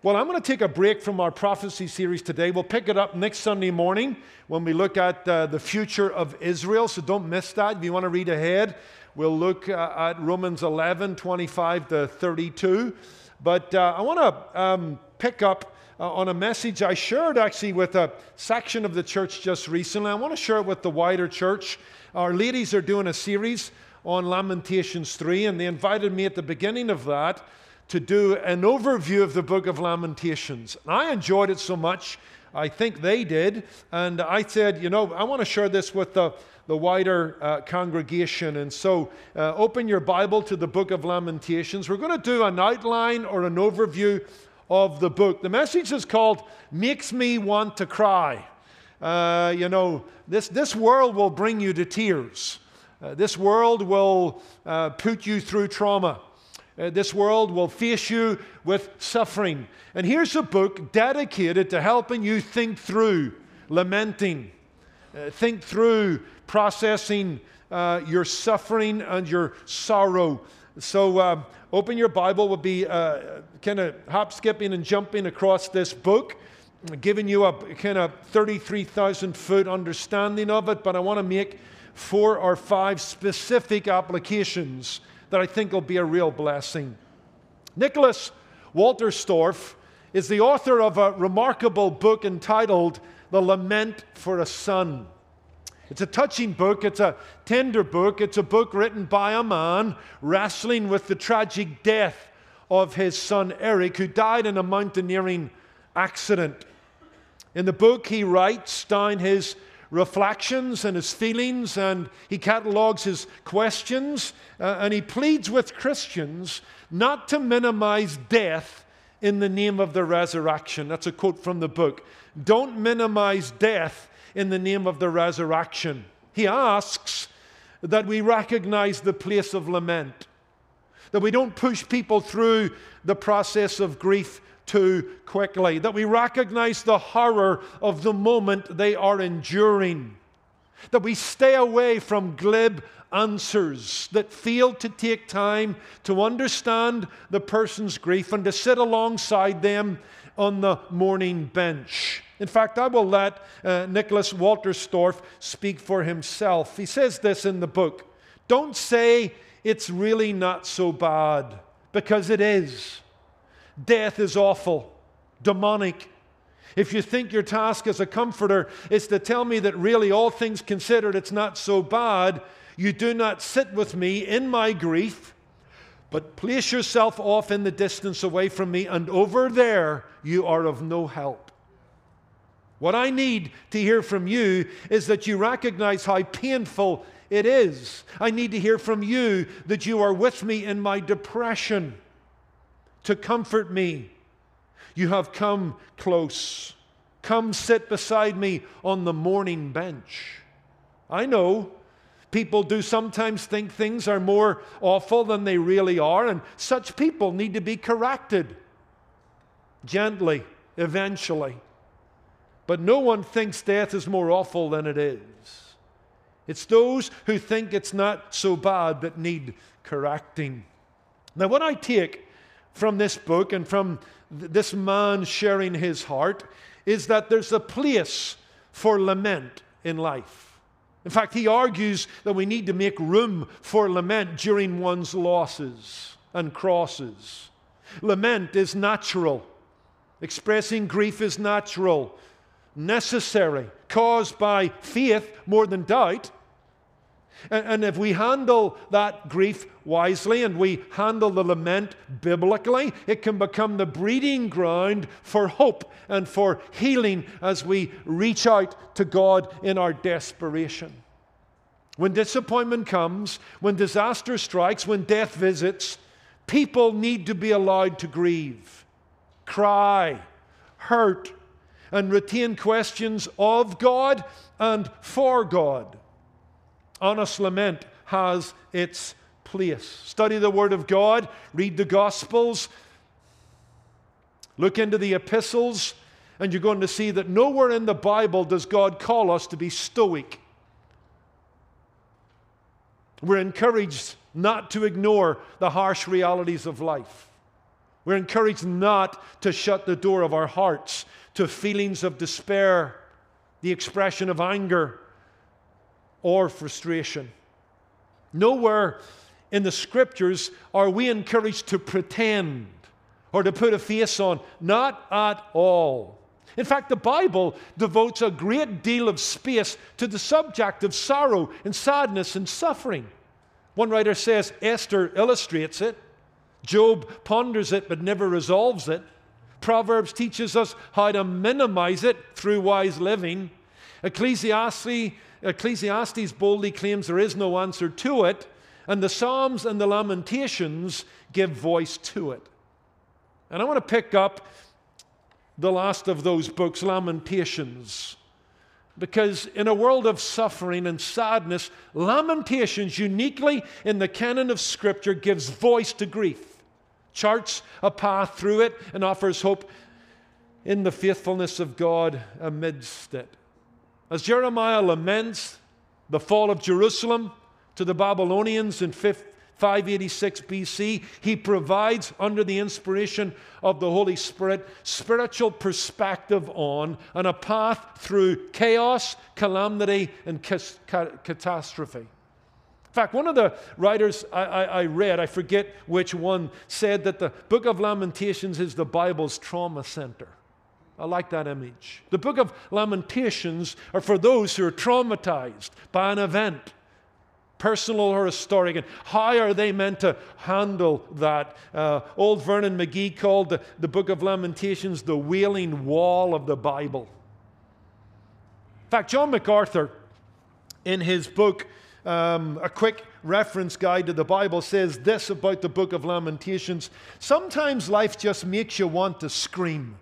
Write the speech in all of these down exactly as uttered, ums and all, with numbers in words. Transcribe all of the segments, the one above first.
Well, I'm going to take a break from our prophecy series today. We'll pick it up next Sunday morning when we look at uh, the future of Israel, so don't miss that. If you want to read ahead, we'll look uh, at Romans eleven, twenty-five to thirty-two. But uh, I want to um, pick up uh, on a message I shared actually with a section of the church just recently. I want to share it with the wider church. Our ladies are doing a series on Lamentations three, and they invited me at the beginning of that to do an overview of the book of Lamentations. And I enjoyed it so much, I think they did, and I said, you know, I want to share this with the, the wider uh, congregation. And so uh, open your Bible to the book of Lamentations. We're going to do an outline or an overview of the book. The message is called Makes Me Want to Cry. Uh, you know, this, this world will bring you to tears. Uh, this world will uh, put you through trauma. Uh, this world will face you with suffering. And here's a book dedicated to helping you think through lamenting, uh, think through processing uh, your suffering and your sorrow. So uh, open your Bible. We'll be uh, kind of hop, skipping, and jumping across this book, giving you a kind of thirty-three thousand foot understanding of it. But I want to make four or five specific applications that I think will be a real blessing. Nicholas Wolterstorff is the author of a remarkable book entitled The Lament for a Son. It's a touching book. It's a tender book. It's a book written by a man wrestling with the tragic death of his son Eric, who died in a mountaineering accident. In the book, he writes down his reflections and his feelings, and he catalogues his questions, uh, and he pleads with Christians not to minimize death in the name of the resurrection. That's a quote from the book. Don't minimize death in the name of the resurrection. He asks that we recognize the place of lament, that we don't push people through the process of grief too quickly, that we recognize the horror of the moment they are enduring, that we stay away from glib answers that fail to take time to understand the person's grief and to sit alongside them on the mourning bench. In fact, I will let uh, Nicholas Wolterstorff speak for himself. He says this in the book: don't say it's really not so bad, because it is. Death is awful, demonic. If you think your task as a comforter is to tell me that really, all things considered, it's not so bad, you do not sit with me in my grief, but place yourself off in the distance away from me, and over there you are of no help. What I need to hear from you is that you recognize how painful it is. I need to hear from you that you are with me in my depression, to comfort me. You have come close. Come sit beside me on the mourning bench. I know people do sometimes think things are more awful than they really are, and such people need to be corrected gently, eventually. But no one thinks death is more awful than it is. It's those who think it's not so bad that need correcting. Now, what I take from this book and from th- this man sharing his heart is that there's a place for lament in life. In fact, he argues that we need to make room for lament during one's losses and crosses. Lament is natural. Expressing grief is natural, necessary, caused by faith more than doubt. And if we handle that grief wisely and we handle the lament biblically, it can become the breeding ground for hope and for healing as we reach out to God in our desperation. When disappointment comes, when disaster strikes, when death visits, people need to be allowed to grieve, cry, hurt, and retain questions of God and for God. Honest lament has its place. Study the Word of God, read the Gospels, look into the epistles, and you're going to see that nowhere in the Bible does God call us to be stoic. We're encouraged not to ignore the harsh realities of life. We're encouraged not to shut the door of our hearts to feelings of despair, the expression of anger, or frustration. Nowhere in the Scriptures are we encouraged to pretend or to put a face on. Not at all. In fact, the Bible devotes a great deal of space to the subject of sorrow and sadness and suffering. One writer says Esther illustrates it. Job ponders it but never resolves it. Proverbs teaches us how to minimize it through wise living. Ecclesiastes, Ecclesiastes boldly claims there is no answer to it. And the Psalms and the Lamentations give voice to it. And I want to pick up the last of those books, Lamentations. Because in a world of suffering and sadness, Lamentations, uniquely in the canon of Scripture, gives voice to grief, charts a path through it, and offers hope in the faithfulness of God amidst it. As Jeremiah laments the fall of Jerusalem to the Babylonians in five eighty-six B C, he provides, under the inspiration of the Holy Spirit, spiritual perspective on and a path through chaos, calamity, and catastrophe. In fact, one of the writers I, I, I read, I forget which one, said that the book of Lamentations is the Bible's trauma center. I like that image. The book of Lamentations are for those who are traumatized by an event, personal or historic, and how are they meant to handle that? Uh, old Vernon McGee called the, the book of Lamentations the wailing wall of the Bible. In fact, John MacArthur, in his book, um, A Quick Reference Guide to the Bible, says this about the book of Lamentations: sometimes life just makes you want to scream.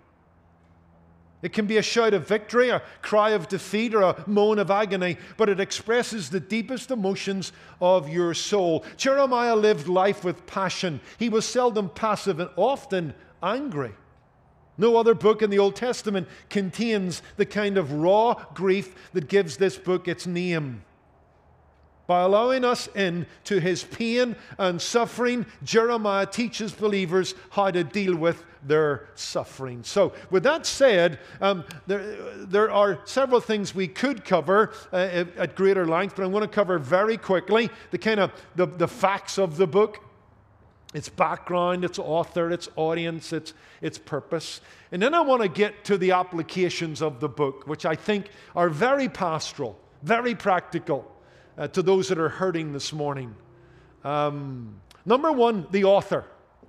It can be a shout of victory, a cry of defeat, or a moan of agony, but it expresses the deepest emotions of your soul. Jeremiah lived life with passion. He was seldom passive and often angry. No other book in the Old Testament contains the kind of raw grief that gives this book its name. By allowing us into his pain and suffering, Jeremiah teaches believers how to deal with their suffering. So, with that said, um, there, there are several things we could cover uh, at greater length, but I'm going to cover very quickly the kind of the, the facts of the book, its background, its author, its audience, its, its purpose. And then I want to get to the applications of the book, which I think are very pastoral, very practical. Uh, to those that are hurting this morning. Um, number one, the author.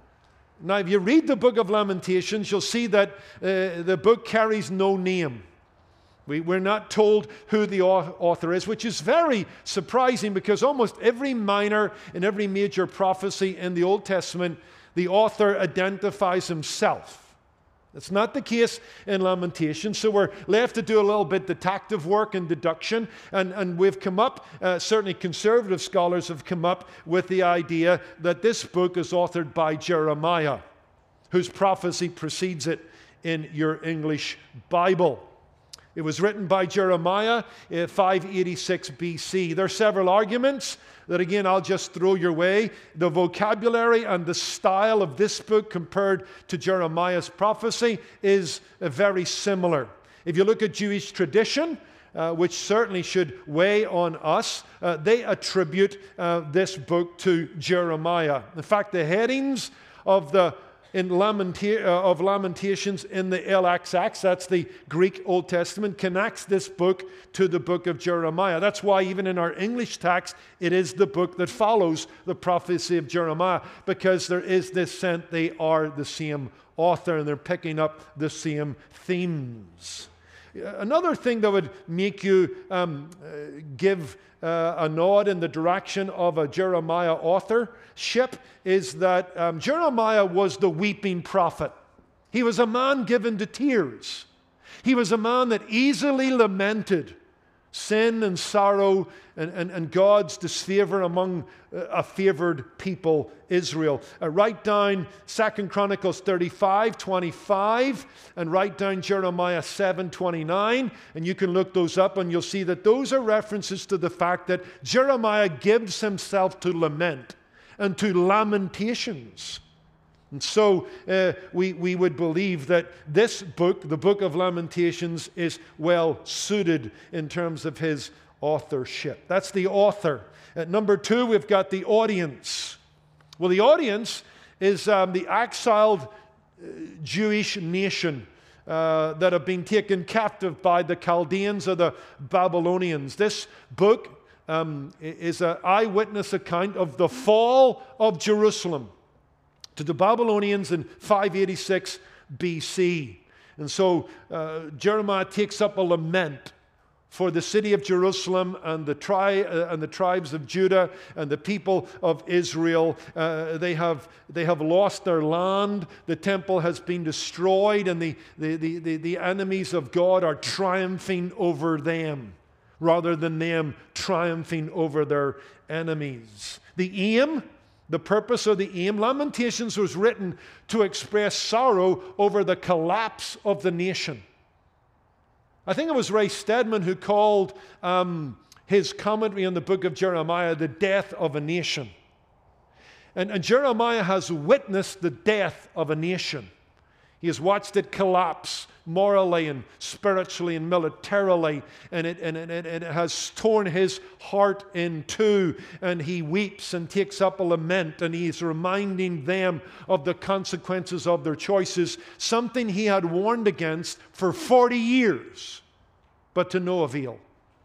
Now, if you read the book of Lamentations, you'll see that uh, the book carries no name. We, we're not told who the author is, which is very surprising because almost every minor and every major prophecy in the Old Testament, the author identifies himself. That's not the case in Lamentations, so we're left to do a little bit detective work and deduction, and, and we've come up, uh, certainly conservative scholars have come up with the idea that this book is authored by Jeremiah, whose prophecy precedes it in your English Bible. It was written by Jeremiah in five eighty-six B C. There are several arguments that, again, I'll just throw your way. The vocabulary and the style of this book compared to Jeremiah's prophecy is uh, very similar. If you look at Jewish tradition, uh, which certainly should weigh on us, uh, they attribute uh, this book to Jeremiah. In fact, the headings of the In Lamenta- uh, of Lamentations in the L X X, that's the Greek Old Testament, connects this book to the book of Jeremiah. That's why even in our English text, it is the book that follows the prophecy of Jeremiah, because there is this sense they are the same author and they're picking up the same themes. Another thing that would make you um, uh, give uh, a nod in the direction of a Jeremiah authorship is that um, Jeremiah was the weeping prophet. He was a man given to tears. He was a man that easily lamented sin and sorrow and, and, and God's disfavor among a favored people, Israel. Uh, write down Second Chronicles thirty-five twenty-five and write down Jeremiah seven twenty-nine, and you can look those up and you'll see that those are references to the fact that Jeremiah gives himself to lament and to lamentations. And so uh, we, we would believe that this book, the Book of Lamentations, is well suited in terms of his authorship. That's the author. At number two, we've got the audience. Well, the audience is um, the exiled uh, Jewish nation uh, that have been taken captive by the Chaldeans or the Babylonians. This book um, is an eyewitness account of the fall of Jerusalem to the Babylonians in five eighty-six B C. And so uh, Jeremiah takes up a lament for the city of Jerusalem and the, tri- uh, and the tribes of Judah and the people of Israel. Uh, they have, they have lost their land. The temple has been destroyed, and the, the, the, the, the enemies of God are triumphing over them rather than them triumphing over their enemies. The aim The purpose of the aim, Lamentations was written to express sorrow over the collapse of the nation. I think it was Ray Stedman who called um, his commentary on the book of Jeremiah the death of a nation. And, and Jeremiah has witnessed the death of a nation. He has watched it collapse morally and spiritually and militarily, and it, and, it, and it has torn his heart in two, and he weeps and takes up a lament, and he's reminding them of the consequences of their choices, something he had warned against for forty years, but to no avail.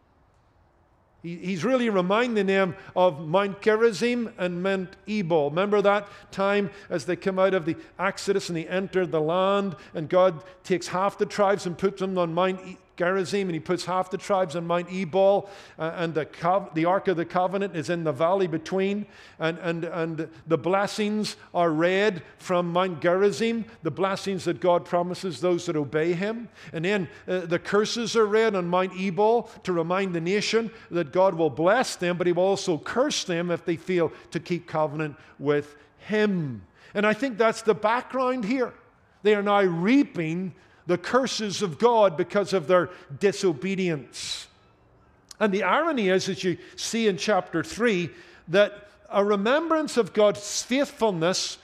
He's really reminding them of Mount Gerizim and Mount Ebal. Remember that time as they come out of the Exodus and they enter the land, and God takes half the tribes and puts them on Mount Gerizim, and he puts half the tribes on Mount Ebal, uh, and the, co- the Ark of the Covenant is in the valley between, and, and, and the blessings are read from Mount Gerizim, the blessings that God promises those that obey him. And then uh, the curses are read on Mount Ebal to remind the nation that God will bless them, but he will also curse them if they fail to keep covenant with him. And I think that's the background here. They are now reaping the curses of God because of their disobedience. And the irony is, as you see in chapter three, that a remembrance of God's faithfulness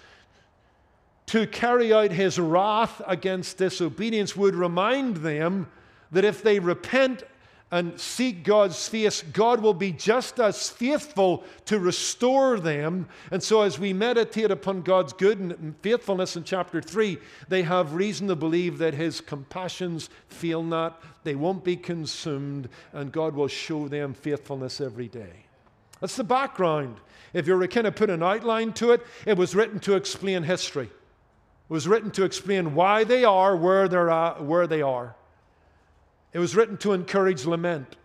to carry out his wrath against disobedience would remind them that if they repent and seek God's face, God will be just as faithful to restore them. And so as we meditate upon God's good and faithfulness in chapter three, they have reason to believe that his compassions fail not, they won't be consumed, and God will show them faithfulness every day. That's the background. If you were to kind of put an outline to it, it was written to explain history. It was written to explain why they are where they're at, where they are. It was written to encourage lament.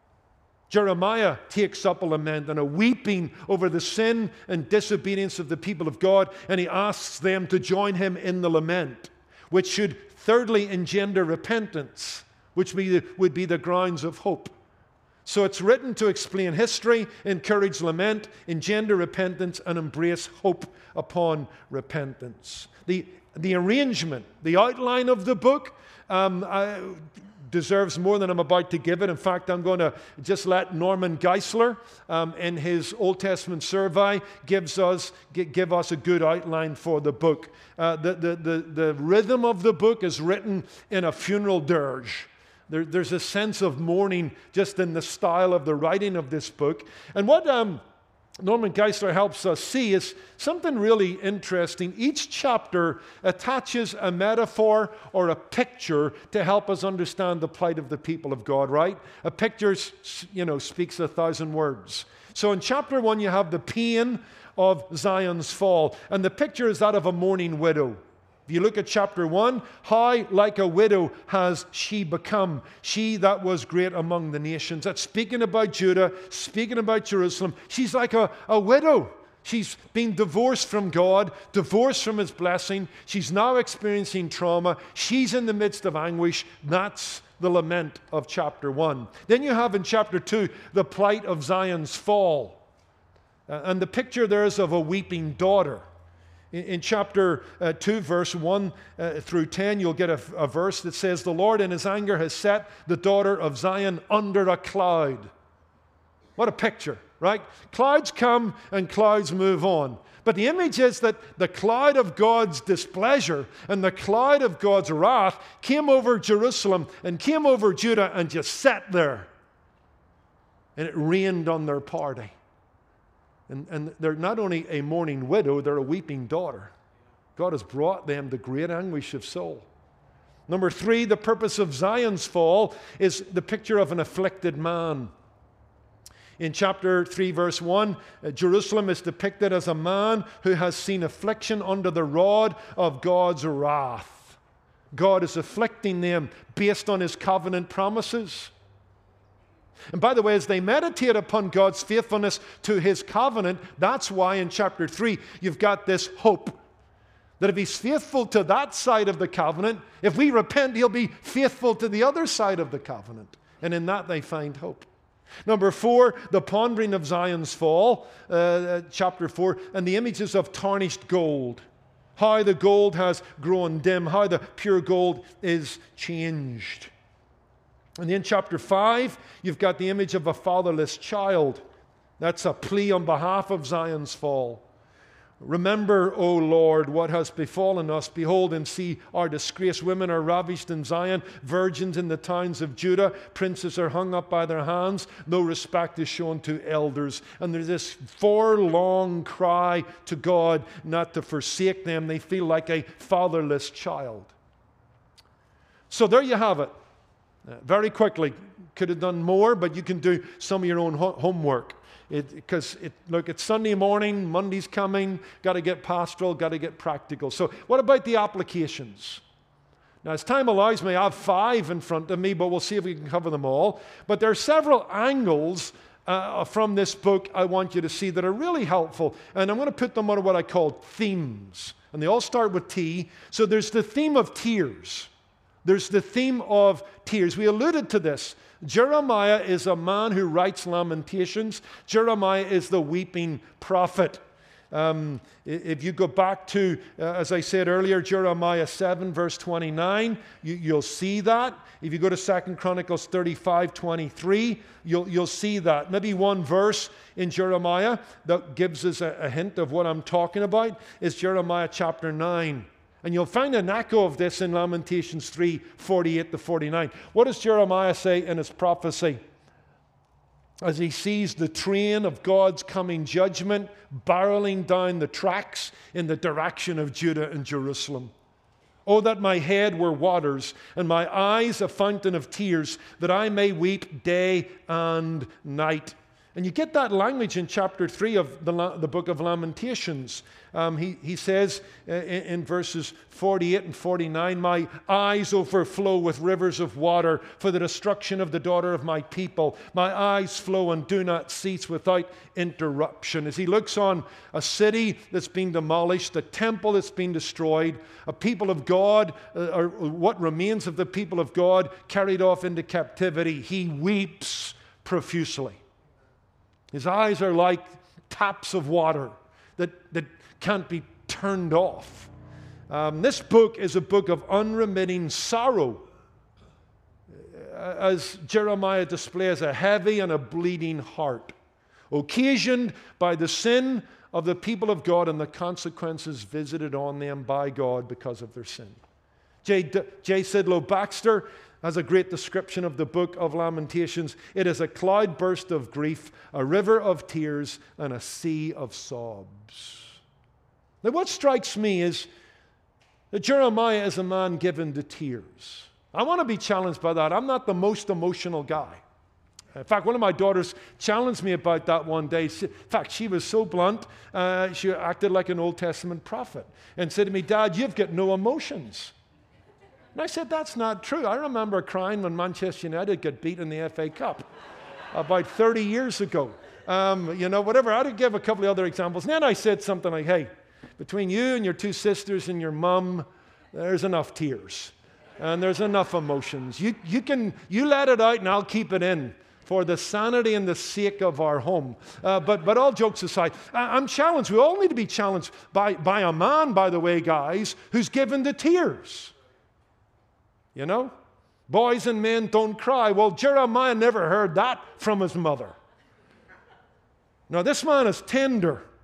Jeremiah takes up a lament and a weeping over the sin and disobedience of the people of God, and he asks them to join him in the lament, which should thirdly engender repentance, which be the, would be the grounds of hope. So it's written to explain history, encourage lament, engender repentance, and embrace hope upon repentance. The, the arrangement, the outline of the book, um, I, deserves more than I'm about to give it. In fact, I'm going to just let Norman Geisler, um, in his Old Testament survey, gives us give us a good outline for the book. Uh, the, the, the, the rhythm of the book is written in a funeral dirge. There, there's a sense of mourning just in the style of the writing of this book. And what um, Norman Geisler helps us see is something really interesting. Each chapter attaches a metaphor or a picture to help us understand the plight of the people of God, right? A picture, you know, speaks a thousand words. So in chapter one, you have the pain of Zion's fall, and the picture is that of a mourning widow. If you look at chapter one, how like a widow has she become, she that was great among the nations. That's speaking about Judah, speaking about Jerusalem. She's like a, a widow. She's been divorced from God, divorced from his blessing. She's now experiencing trauma. She's in the midst of anguish. That's the lament of chapter one. Then you have in chapter two the plight of Zion's fall. Uh, and the picture there is of a weeping daughter. In chapter uh, two, verse one uh, through ten, you'll get a, a verse that says, "The Lord in his anger has set the daughter of Zion under a cloud." What a picture, right? Clouds come and clouds move on. But But the image is that the cloud of God's displeasure and the cloud of God's wrath came over Jerusalem and came over Judah and just sat there. And it rained on their party. And, and they're not only a mourning widow, they're a weeping daughter. God has brought them to great anguish of soul. Number three, the purpose of Zion's fall is the picture of an afflicted man. In chapter three, verse one, uh, Jerusalem is depicted as a man who has seen affliction under the rod of God's wrath. God is afflicting them based on his covenant promises. And by the way, as they meditate upon God's faithfulness to his covenant, that's why in chapter three you've got this hope. That if he's faithful to that side of the covenant, if we repent, he'll be faithful to the other side of the covenant. And in that they find hope. Number four, the pondering of Zion's fall, uh, chapter four, and the images of tarnished gold. How the gold has grown dim, how the pure gold is changed. And then chapter five, you've got the image of a fatherless child. That's a plea on behalf of Zion's fall. Remember, O Lord, what has befallen us. Behold and see our disgrace. Women are ravished in Zion, virgins in the towns of Judah. Princes are hung up by their hands. No respect is shown to elders. And there's this forlorn cry to God not to forsake them. They feel like a fatherless child. So there you have it. Uh, very quickly, could have done more, but you can do some of your own ho- homework. Because, it, it, look, it's Sunday morning, Monday's coming, got to get pastoral, got to get practical. So what about the applications? Now, as time allows me, I have five in front of me, but we'll see if we can cover them all. But there are several angles uh, from this book I want you to see that are really helpful. And I'm going to put them under what I call themes. And they all start with T. So there's the theme of tears. There's the theme of tears. We alluded to this. Jeremiah is a man who writes Lamentations. Jeremiah is the weeping prophet. Um, if you go back to, uh, as I said earlier, Jeremiah seven, verse twenty-nine, you, you'll see that. If you go to Second Chronicles thirty-five, twenty-three, you'll, you'll see that. Maybe one verse in Jeremiah that gives us a, a hint of what I'm talking about is Jeremiah chapter nine. And you'll find an echo of this in Lamentations three, forty-eight to forty-nine. What does Jeremiah say in his prophecy? As he sees the train of God's coming judgment barreling down the tracks in the direction of Judah and Jerusalem. Oh, that my head were waters and my eyes a fountain of tears, that I may weep day and night. And you get that language in chapter three of the, the book of Lamentations. Um, he, he says uh, in, in verses forty-eight and forty-nine, my eyes overflow with rivers of water for the destruction of the daughter of my people. My eyes flow and do not cease without interruption. As he looks on a city that's been demolished, a temple that's been destroyed, a people of God, uh, or what remains of the people of God carried off into captivity, he weeps profusely. His eyes are like taps of water that, that can't be turned off. Um, this book is a book of unremitting sorrow, as Jeremiah displays a heavy and a bleeding heart, occasioned by the sin of the people of God and the consequences visited on them by God because of their sin. J. D- J. Sidlow Baxter has a great description of the book of Lamentations. It is a cloudburst of grief, a river of tears, and a sea of sobs. Now, what strikes me is that Jeremiah is a man given to tears. I want to be challenged by that. I'm not the most emotional guy. In fact, one of my daughters challenged me about that one day. In fact, she was so blunt, uh, she acted like an Old Testament prophet and said to me, Dad, you've got no emotions. And I said, that's not true. I remember crying when Manchester United got beat in the F A Cup about thirty years ago. Um, you know, whatever. I would give a couple of other examples. And then I said something like, hey, between you and your two sisters and your mum, there's enough tears. And there's enough emotions. You, you can, you let it out and I'll keep it in for the sanity and the sake of our home. Uh, but, but all jokes aside, I, I'm challenged. We all need to be challenged by, by a man, by the way, guys, who's given to tears. You know, boys and men don't cry. Well, Jeremiah never heard that from his mother. Now, this man is tender.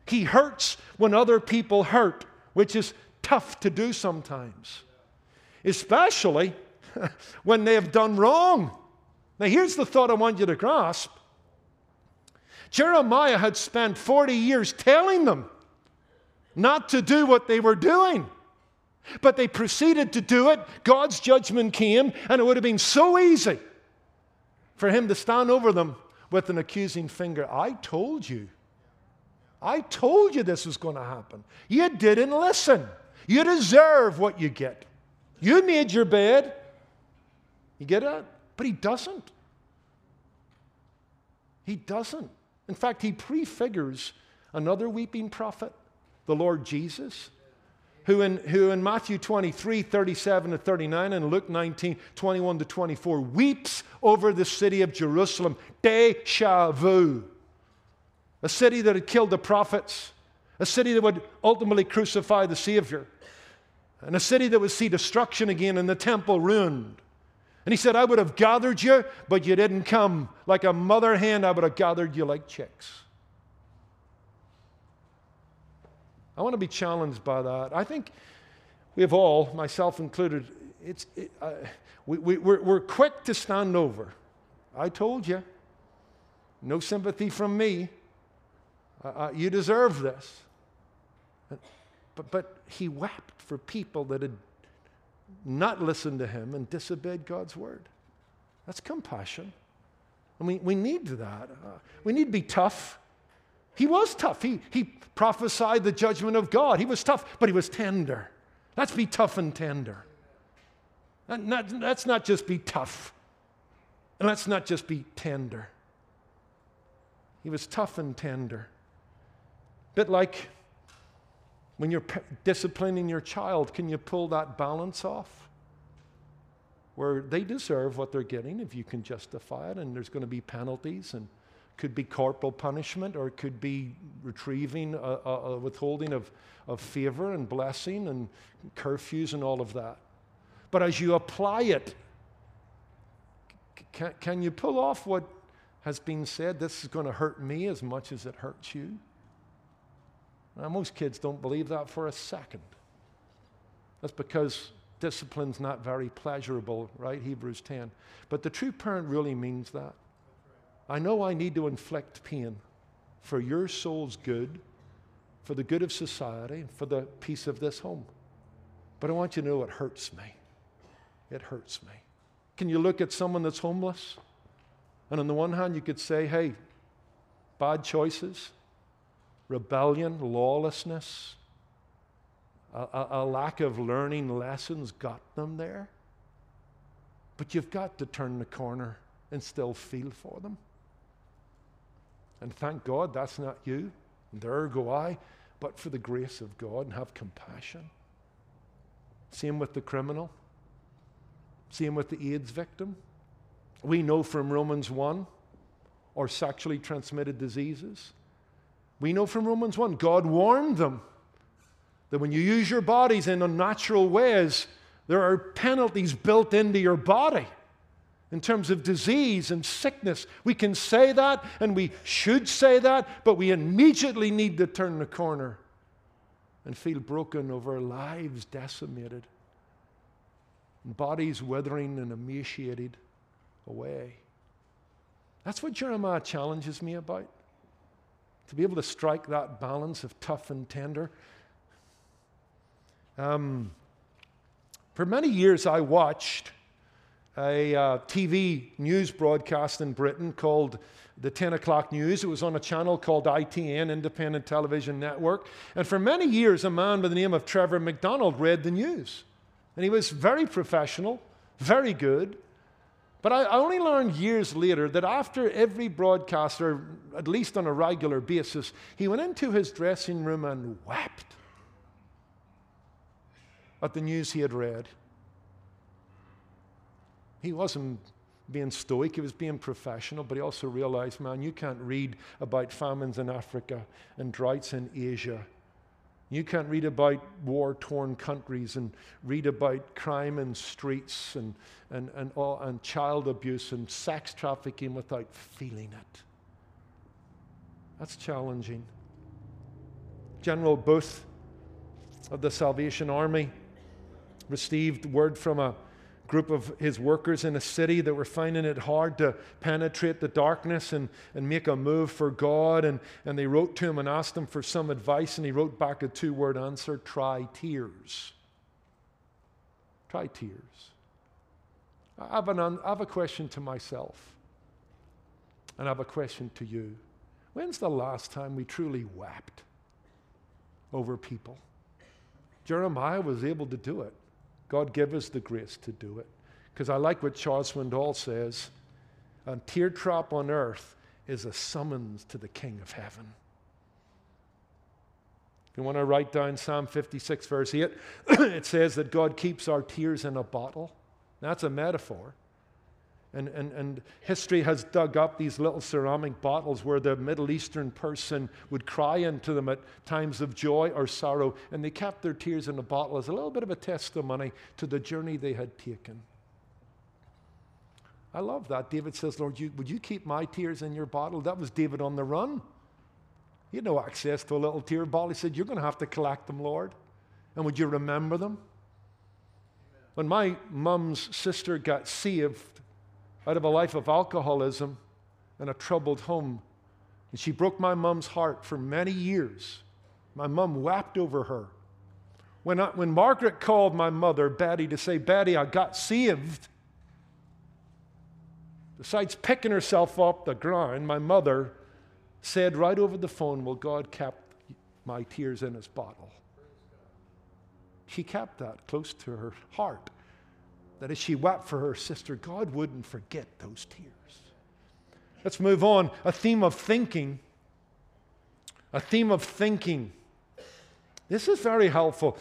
He hurts when other people hurt, which is tough to do sometimes, especially when they have done wrong. Now, here's the thought I want you to grasp. Jeremiah had spent forty years telling them not to do what they were doing. But they proceeded to do it. God's judgment came, and it would have been so easy for him to stand over them with an accusing finger. I told you. I told you this was going to happen. You didn't listen. You deserve what you get. You made your bed. You get it? But he doesn't. He doesn't. In fact, he prefigures another weeping prophet, the Lord Jesus, who in, who in Matthew twenty-three, thirty-seven to thirty-nine, and Luke nineteen, twenty-one to twenty-four, weeps over the city of Jerusalem. Deja vu. A city that had killed the prophets. A city that would ultimately crucify the Savior. And a city that would see destruction again and the temple ruined. And he said, I would have gathered you, but you didn't come. Like a mother hen, I would have gathered you like chicks. I want to be challenged by that. I think we have all, myself included, it's, it, uh, we, we, we're, we're quick to stand over. I told you. No sympathy from me. Uh, uh, you deserve this. But, but he wept for people that had not listened to him and disobeyed God's word. That's compassion. And we, we need that. Uh, we need to be tough. He was tough. He, he prophesied the judgment of God. He was tough, but he was tender. Let's be tough and tender. And not, let's not just be tough. And let's not just be tender. He was tough and tender. A bit like when you're disciplining your child, can you pull that balance off? Where they deserve what they're getting if you can justify it, and there's going to be penalties, and could be corporal punishment, or it could be retrieving, a, a, a withholding of, of favor and blessing and curfews and all of that. But as you apply it, can, can you pull off what has been said? This is going to hurt me as much as it hurts you. Now, most kids don't believe that for a second. That's because discipline's not very pleasurable, right? Hebrews ten. But the true parent really means that. I know I need to inflict pain for your soul's good, for the good of society, for the peace of this home. But I want you to know it hurts me. It hurts me. Can you look at someone that's homeless? And on the one hand, you could say, hey, bad choices, rebellion, lawlessness, a, a, a lack of learning lessons got them there. But you've got to turn the corner and still feel for them. And thank God that's not you. There go I. But for the grace of God, and have compassion. Same with the criminal. Same with the AIDS victim. We know from Romans one, or sexually transmitted diseases. We know from Romans one, God warned them that when you use your bodies in unnatural ways, there are penalties built into your body. In terms of disease and sickness, we can say that, and we should say that, but we immediately need to turn the corner and feel broken over lives decimated, and bodies withering and emaciated away. That's what Jeremiah challenges me about, to be able to strike that balance of tough and tender. Um, for many years, I watched a uh, T V news broadcast in Britain called the ten o'clock News. It was on a channel called I T N, Independent Television Network. And for many years, a man by the name of Trevor McDonald read the news. And he was very professional, very good. But I, I only learned years later that after every broadcast, or at least on a regular basis, he went into his dressing room and wept at the news he had read. He wasn't being stoic, he was being professional, but he also realized, man, you can't read about famines in Africa and droughts in Asia. You can't read about war-torn countries and read about crime in streets and, and, and, all, and child abuse and sex trafficking without feeling it. That's challenging. General Booth of the Salvation Army received word from a group of his workers in a city that were finding it hard to penetrate the darkness and, and make a move for God. And, and they wrote to him and asked him for some advice, and he wrote back a two-word answer: try tears. Try tears. I have, an, I have a question to myself, and I have a question to you. When's the last time we truly wept over people? Jeremiah was able to do it. God give us the grace to do it. Because I like what Charles Swindoll says: a teardrop on earth is a summons to the King of Heaven. If you want to write down Psalm fifty-six, verse eight, it says that God keeps our tears in a bottle. That's a metaphor. And, and, and history has dug up these little ceramic bottles where the Middle Eastern person would cry into them at times of joy or sorrow, and they kept their tears in a bottle as a little bit of a testimony to the journey they had taken. I love that. David says, Lord, you, would you keep my tears in your bottle? That was David on the run. He had no access to a little tear bottle. He said, you're going to have to collect them, Lord. And would you remember them? When my mum's sister got saved out of a life of alcoholism and a troubled home, and she broke my mum's heart for many years, my mum wept over her. When, I, when Margaret called my mother, Betty, to say, Betty, I got saved, besides picking herself off the ground, my mother said right over the phone, well, God kept my tears in his bottle. She kept that close to her heart, that as she wept for her sister, God wouldn't forget those tears. Let's move on. A theme of thinking. A theme of thinking. This is very helpful.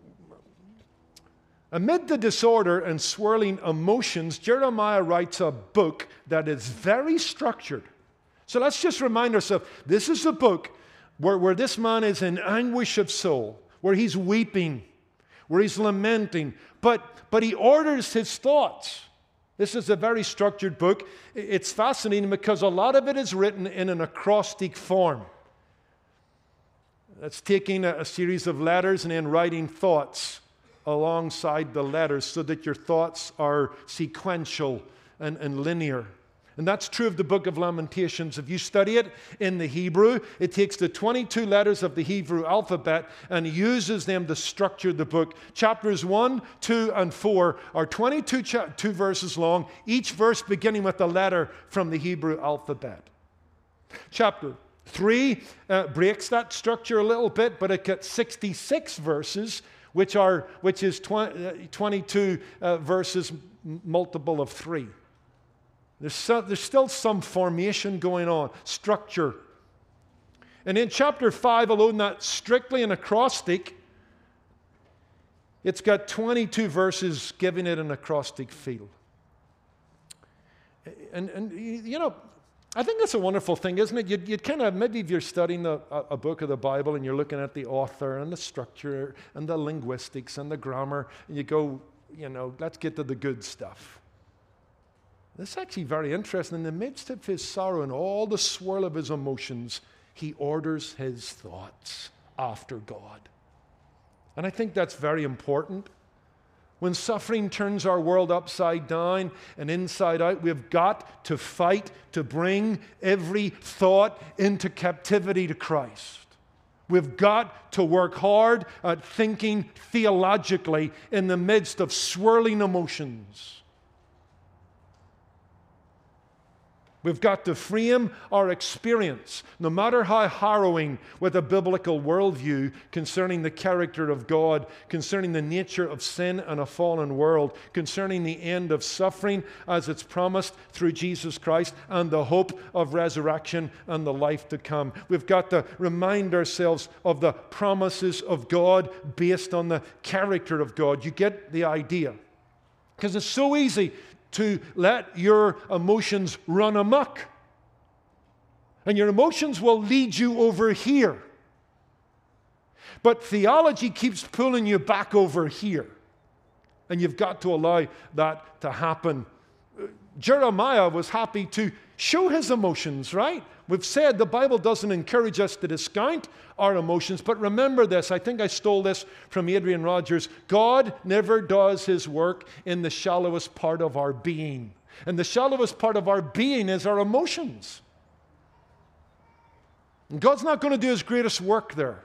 Amid the disorder and swirling emotions, Jeremiah writes a book that is very structured. So let's just remind ourselves, this is a book where, where this man is in anguish of soul, where he's weeping, where he's lamenting, but, but he orders his thoughts. This is a very structured book. It's fascinating because a lot of it is written in an acrostic form. That's taking a, a series of letters and then writing thoughts alongside the letters so that your thoughts are sequential and, and linear. And that's true of the book of Lamentations. If you study it in the Hebrew, it takes the twenty-two letters of the Hebrew alphabet and uses them to structure the book. Chapters one, two, and four are twenty-two cha- two verses long, each verse beginning with a letter from the Hebrew alphabet. Chapter three uh, breaks that structure a little bit, but it gets sixty-six verses, which are which is twenty, twenty-two uh, verses multiple of three. There's, so, there's still some formation going on, structure. And in chapter five, although not strictly an acrostic, it's got twenty-two verses giving it an acrostic feel. And, and you know, I think that's a wonderful thing, isn't it? You'd, you'd kind of, maybe if you're studying a, a book of the Bible and you're looking at the author and the structure and the linguistics and the grammar, and you go, you know, let's get to the good stuff. This is actually very interesting. In the midst of his sorrow and all the swirl of his emotions, he orders his thoughts after God. And I think that's very important. When suffering turns our world upside down and inside out, we've got to fight to bring every thought into captivity to Christ. We've got to work hard at thinking theologically in the midst of swirling emotions. We've got to frame our experience, no matter how harrowing, with a biblical worldview concerning the character of God, concerning the nature of sin and a fallen world, concerning the end of suffering as it's promised through Jesus Christ, and the hope of resurrection and the life to come. We've got to remind ourselves of the promises of God based on the character of God. You get the idea. Because it's so easy to let your emotions run amok. And your emotions will lead you over here. But theology keeps pulling you back over here. And you've got to allow that to happen. Jeremiah was happy to show his emotions, right? we've said the Bible doesn't encourage us to discount our emotions, but remember this. I think I stole this from Adrian Rogers. God never does his work in the shallowest part of our being. And the shallowest part of our being is our emotions. And God's not going to do his greatest work there.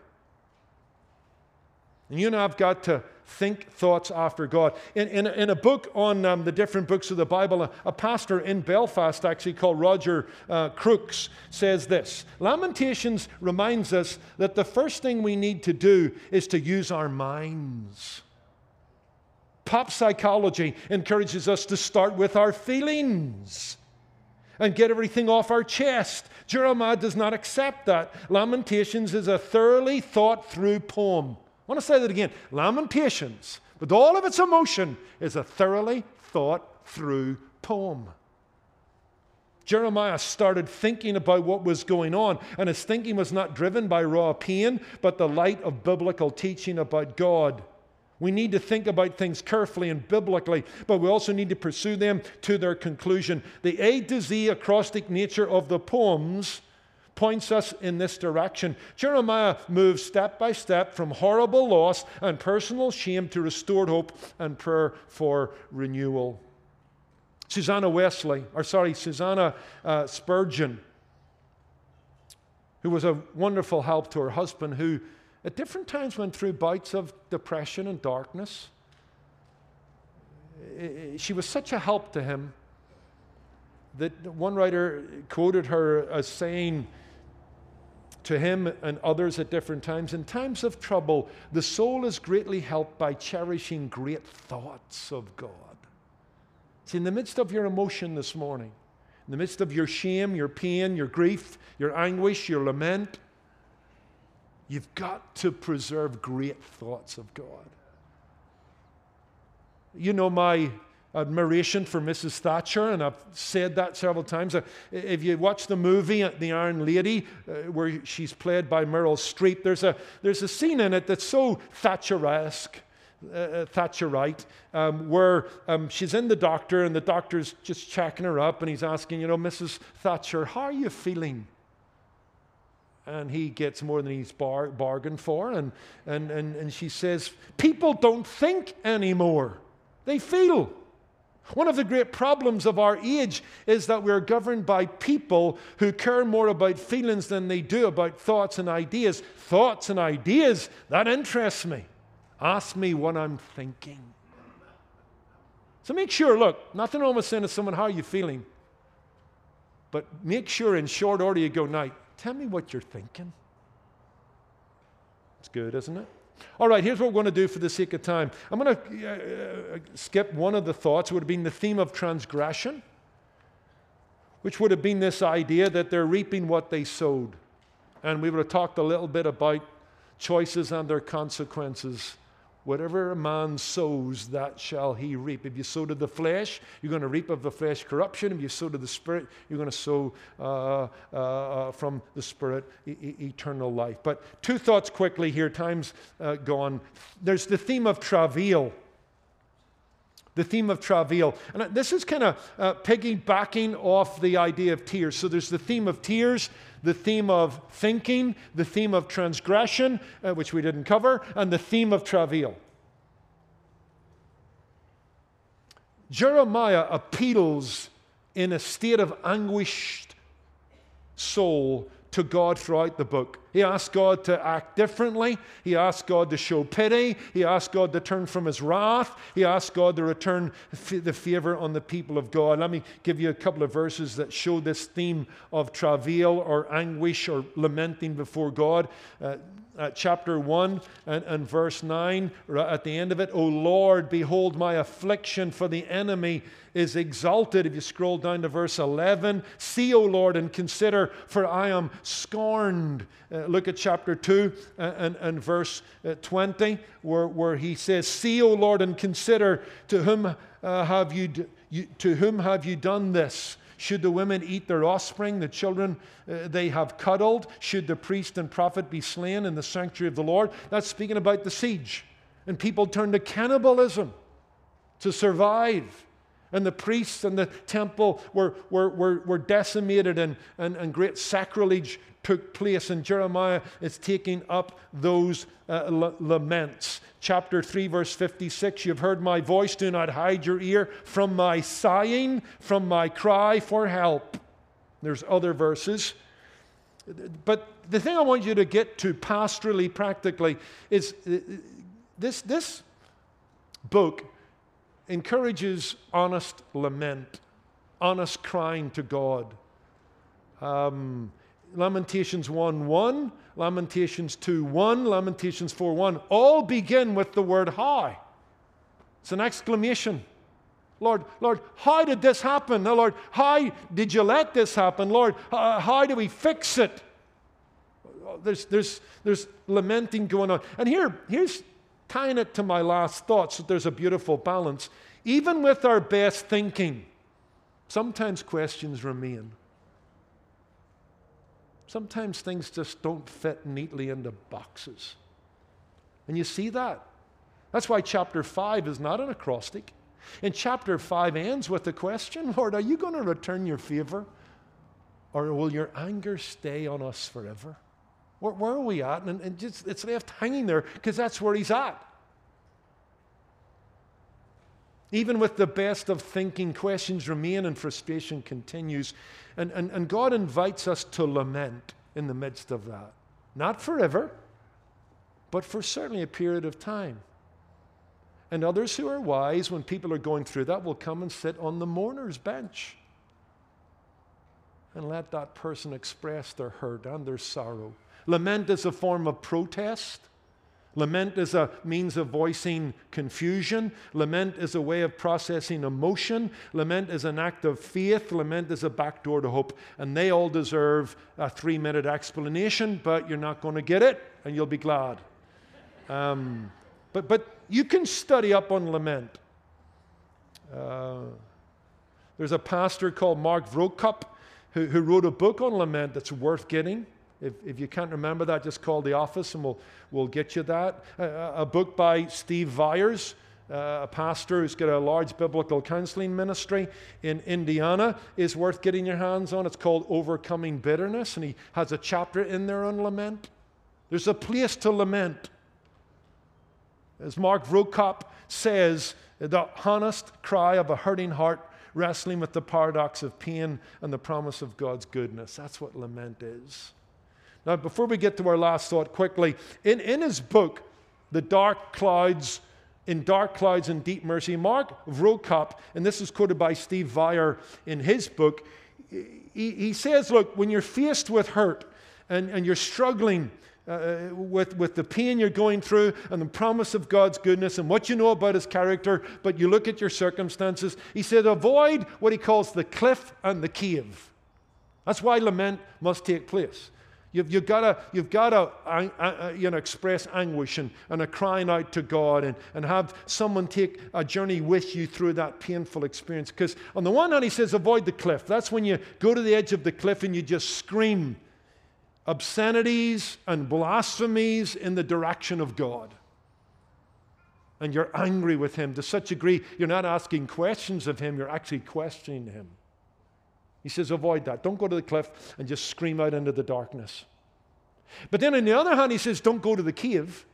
And you and I have got to think thoughts after God. In, in, in a book on um, the different books of the Bible, a, a pastor in Belfast actually called Roger uh, Crooks says this: Lamentations reminds us that the first thing we need to do is to use our minds. Pop psychology encourages us to start with our feelings and get everything off our chest. Jeremiah does not accept that. Lamentations is a thoroughly thought through poem. I want to say that again. Lamentations, with all of its emotion, is a thoroughly thought through poem. Jeremiah started thinking about what was going on, and his thinking was not driven by raw pain, but the light of biblical teaching about God. We need to think about things carefully and biblically, but we also need to pursue them to their conclusion. The A to Z acrostic nature of the poems points us in this direction. Jeremiah moves step by step from horrible loss and personal shame to restored hope and prayer for renewal. Susanna Wesley, or sorry, Susanna uh, Spurgeon, who was a wonderful help to her husband, who at different times went through bouts of depression and darkness. She was such a help to him that one writer quoted her as saying to him and others at different times, in times of trouble, the soul is greatly helped by cherishing great thoughts of God. See, in the midst of your emotion this morning, in the midst of your shame, your pain, your grief, your anguish, your lament, you've got to preserve great thoughts of God. You know my admiration for Missus Thatcher, and I've said that several times. If you watch the movie The Iron Lady, uh, where she's played by Meryl Streep, there's a, there's a scene in it that's so Thatcher-esque, uh, Thatcherite, um, where um, she's in the doctor, and the doctor's just checking her up, and he's asking, you know, Missus Thatcher, how are you feeling? And he gets more than he's bar- bargained for, and, and, and, and she says, people don't think anymore. They feel. One of the great problems of our age is that we're governed by people who care more about feelings than they do about thoughts and ideas. Thoughts and ideas, that interests me. Ask me what I'm thinking. So make sure, look, nothing wrong with saying to someone, how are you feeling? But make sure in short order you go, now, tell me what you're thinking. It's good, isn't it? All right, here's what we're going to do for the sake of time. I'm going to uh, skip one of the thoughts. It would have been the theme of transgression, which would have been this idea that they're reaping what they sowed. And we would have talked a little bit about choices and their consequences. Whatever a man sows, that shall he reap. If you sow to the flesh, you're going to reap of the flesh corruption. If you sow to the Spirit, you're going to sow uh, uh, uh, from the Spirit e- e- eternal life. But two thoughts quickly here. Time's uh, gone. There's the theme of travail. The theme of travail. And this is kind of uh, piggybacking off the idea of tears. So there's the theme of tears, the theme of thinking, the theme of transgression, uh, which we didn't cover, and the theme of travail. Jeremiah appeals in a state of anguished soul to God throughout the book. He asks God to act differently. He asks God to show pity. He asks God to turn from his wrath. He asks God to return the favor on the people of God. Let me give you a couple of verses that show this theme of travail or anguish or lamenting before God. Uh, uh, chapter one and, and verse nine, at the end of it, O Lord, behold my affliction, for the enemy is exalted. If you scroll down to verse eleven, see, O Lord, and consider, for I am scorned. Uh, look at chapter two and, and, and verse uh, twenty, where, where he says, see, O Lord, and consider, to whom uh, have you, d- you to whom have you done this? Should the women eat their offspring, the children uh, they have cuddled? Should the priest and prophet be slain in the sanctuary of the Lord? That's speaking about the siege. And people turn to cannibalism to survive. And the priests and the temple were, were, were, were decimated, and, and, and great sacrilege took place. And Jeremiah is taking up those uh, l- laments. Chapter three, verse fifty-six, you've heard my voice, do not hide your ear from my sighing, from my cry for help. There's other verses. But the thing I want you to get to pastorally, practically, is this, this book encourages honest lament, honest crying to God. Um, Lamentations one one, Lamentations two one, Lamentations four one, all begin with the word how. It's an exclamation. Lord, Lord, how did this happen? Now, Lord, how did you let this happen? Lord, uh, how do we fix it? There's, there's, there's lamenting going on. And here, here's tying it to my last thoughts, so there's a beautiful balance. Even with our best thinking, sometimes questions remain. Sometimes things just don't fit neatly into boxes. And you see that. That's why chapter five is not an acrostic. And chapter five ends with the question, Lord, are you going to return your favor? Or will your anger stay on us forever? Where, where are we at? And, and just, it's left hanging there because that's where he's at. Even with the best of thinking, questions remain and frustration continues. And, and, and God invites us to lament in the midst of that. Not forever, but for certainly a period of time. And others who are wise, when people are going through that, will come and sit on the mourner's bench and let that person express their hurt and their sorrow. Lament is a form of protest. Lament is a means of voicing confusion. Lament is a way of processing emotion. Lament is an act of faith. Lament is a backdoor to hope. And they all deserve a three-minute explanation, but you're not going to get it, and you'll be glad. Um, but, but you can study up on lament. Uh, there's a pastor called Mark Vroegop who, who wrote a book on lament that's worth getting. If, if you can't remember that, just call the office and we'll, we'll get you that. Uh, a book by Steve Viers, uh, a pastor who's got a large biblical counseling ministry in Indiana, is worth getting your hands on. It's called Overcoming Bitterness, and he has a chapter in there on lament. There's a place to lament. As Mark Vroegop says, the honest cry of a hurting heart wrestling with the paradox of pain and the promise of God's goodness. That's what lament is. Now, before we get to our last thought quickly, in, in his book, The Dark Clouds, In Dark Clouds and Deep Mercy, Mark Vroegop, and this is quoted by Steve Vier in his book, he, he says, look, when you're faced with hurt and, and you're struggling uh, with, with the pain you're going through and the promise of God's goodness and what you know about his character, but you look at your circumstances, he said, avoid what he calls the cliff and the cave. That's why lament must take place. You've, you've got to, you've got to uh, uh, you know, express anguish and, and a crying out to God and, and have someone take a journey with you through that painful experience. Because on the one hand, he says, avoid the cliff. That's when you go to the edge of the cliff and you just scream obscenities and blasphemies in the direction of God. And you're angry with him to such a degree, you're not asking questions of him, you're actually questioning him. He says, avoid that. Don't go to the cliff and just scream out into the darkness. But then on the other hand, he says, don't go to the cave.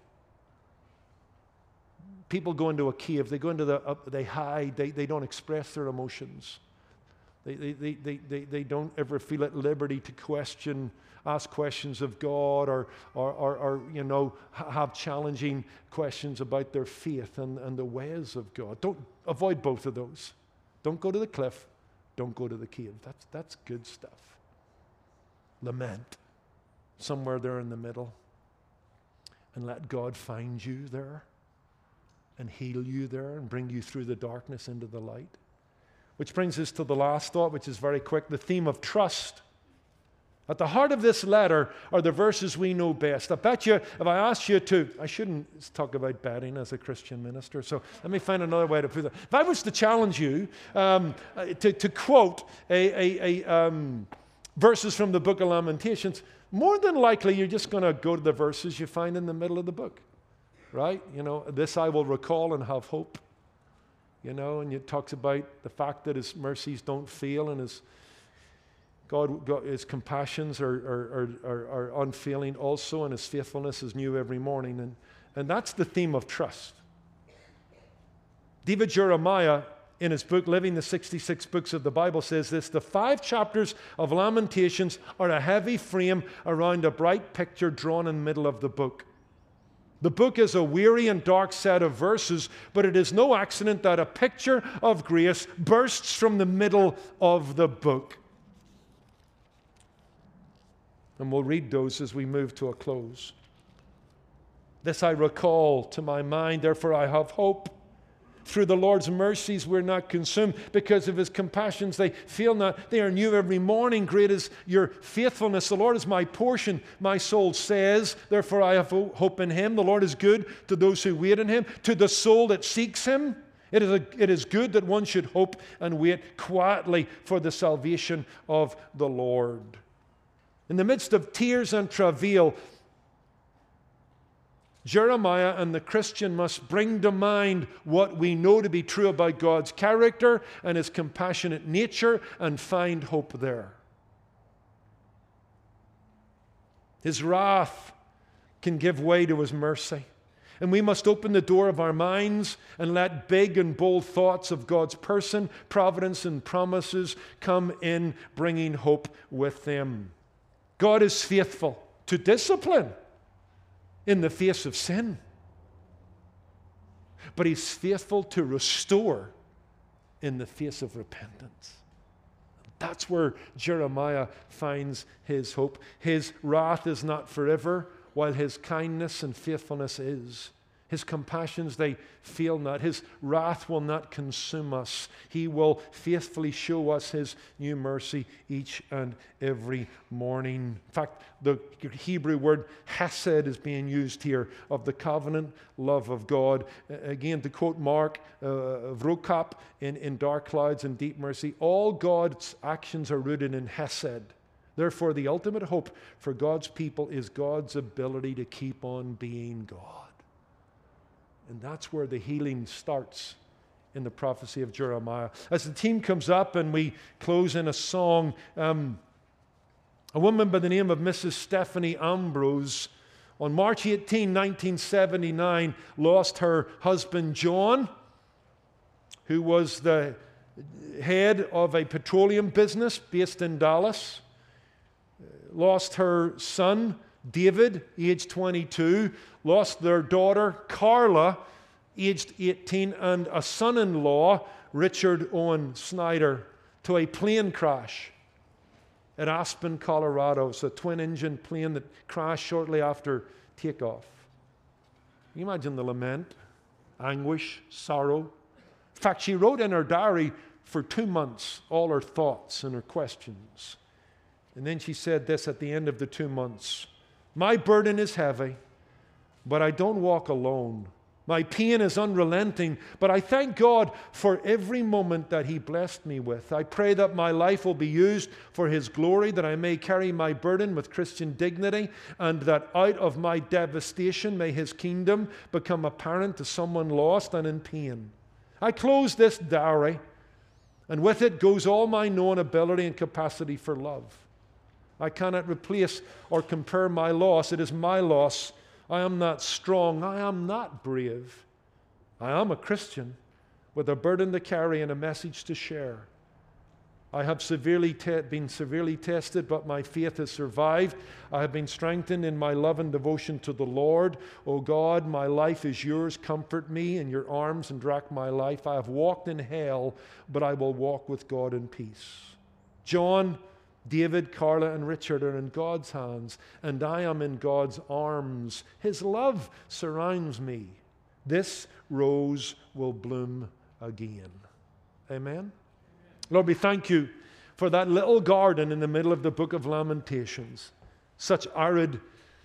People go into a cave. They go into the, uh, they hide. They, they don't express their emotions. They, they, they, they, they, they don't ever feel at liberty to question, ask questions of God or, or, or, or you know, have challenging questions about their faith and, and the ways of God. Don't avoid both of those. Don't go to the cliff. Don't go to the cave. That's, that's good stuff. Lament. Somewhere there in the middle. And let God find you there. And heal you there. And bring you through the darkness into the light. Which brings us to the last thought, which is very quick. The theme of trust. At the heart of this letter are the verses we know best. I bet you, if I asked you to, I shouldn't talk about betting as a Christian minister, so let me find another way to put that. If I was to challenge you um, to, to quote a, a, a, um, verses from the book of Lamentations, more than likely you're just going to go to the verses you find in the middle of the book, right? You know, this I will recall and have hope. you know, and it talks about the fact that his mercies don't fail and his God, God his compassions are, are, are, are unfailing also, and his faithfulness is new every morning. And, and that's the theme of trust. David Jeremiah, in his book, Living the sixty-six Books of the Bible, says this: the five chapters of Lamentations are a heavy frame around a bright picture drawn in the middle of the book. The book is a weary and dark set of verses, but it is no accident that a picture of grace bursts from the middle of the book. And we'll read those as we move to a close. This I recall to my mind, therefore I have hope. Through the Lord's mercies we're not consumed, because of his compassions they fail not. They are new every morning. Great is your faithfulness. The Lord is my portion, my soul says. Therefore I have hope in him. The Lord is good to those who wait in him, to the soul that seeks him. It is, a, it is good that one should hope and wait quietly for the salvation of the Lord. In the midst of tears and travail, Jeremiah and the Christian must bring to mind what we know to be true about God's character and his compassionate nature and find hope there. His wrath can give way to his mercy. And we must open the door of our minds and let big and bold thoughts of God's person, providence, and promises come in, bringing hope with them. God is faithful to discipline in the face of sin, but he's faithful to restore in the face of repentance. That's where Jeremiah finds his hope. His wrath is not forever, while his kindness and faithfulness is. His compassions, they fail not. His wrath will not consume us. He will faithfully show us his new mercy each and every morning. In fact, the Hebrew word hesed is being used here, of the covenant love of God. Again, to quote Mark uh, Vrokap in, in Dark Clouds and Deep Mercy, all God's actions are rooted in hesed. Therefore, the ultimate hope for God's people is God's ability to keep on being God. And that's where the healing starts in the prophecy of Jeremiah. As the team comes up and we close in a song, um, a woman by the name of Missus Stephanie Ambrose, on March eighteenth, nineteen seventy-nine, lost her husband John, who was the head of a petroleum business based in Dallas. Lost her son David, aged twenty-two, lost their daughter Carla, aged eighteen, and a son-in-law, Richard Owen Snyder, to a plane crash at Aspen, Colorado. It's a twin-engine plane that crashed shortly after takeoff. Can you imagine the lament, anguish, sorrow? In fact, she wrote in her diary for two months all her thoughts and her questions. And then she said this at the end of the two months. My burden is heavy, but I don't walk alone. My pain is unrelenting, but I thank God for every moment that he blessed me with. I pray that my life will be used for his glory, that I may carry my burden with Christian dignity, and that out of my devastation may his kingdom become apparent to someone lost and in pain. I close this diary, and with it goes all my known ability and capacity for love. I cannot replace or compare my loss. It is my loss. I am not strong. I am not brave. I am a Christian with a burden to carry and a message to share. I have severely te- been severely tested, but my faith has survived. I have been strengthened in my love and devotion to the Lord. O God, my life is yours. Comfort me in your arms and direct my life. I have walked in hell, but I will walk with God in peace. John, David, Carla, and Richard are in God's hands, and I am in God's arms. His love surrounds me. This rose will bloom again. Amen? Lord, we thank you for that little garden in the middle of the book of Lamentations. Such arid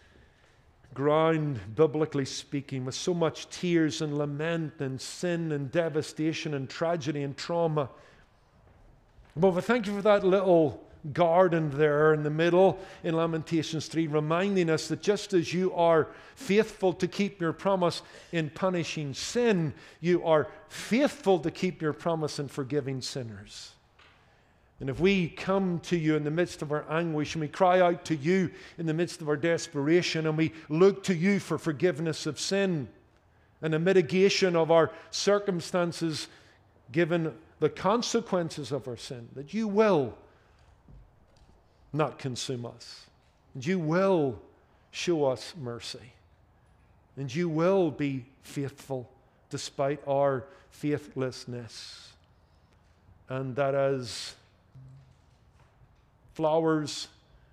ground, biblically speaking, with so much tears and lament and sin and devastation and tragedy and trauma. But we thank you for that little garden there in the middle in Lamentations three, reminding us that just as you are faithful to keep your promise in punishing sin, you are faithful to keep your promise in forgiving sinners. And if we come to you in the midst of our anguish, and we cry out to you in the midst of our desperation, and we look to you for forgiveness of sin and a mitigation of our circumstances given the consequences of our sin, that you will not consume us, and you will show us mercy, and you will be faithful despite our faithlessness, and that as flowers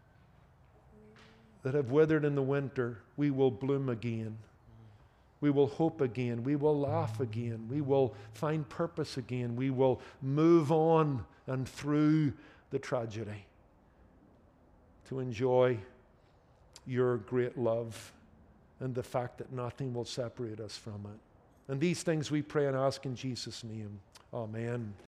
that have withered in the winter, we will bloom again. We will hope again. We will laugh again. We will find purpose again. We will move on and through the tragedy to enjoy your great love and the fact that nothing will separate us from it. And these things we pray and ask in Jesus' name. Amen.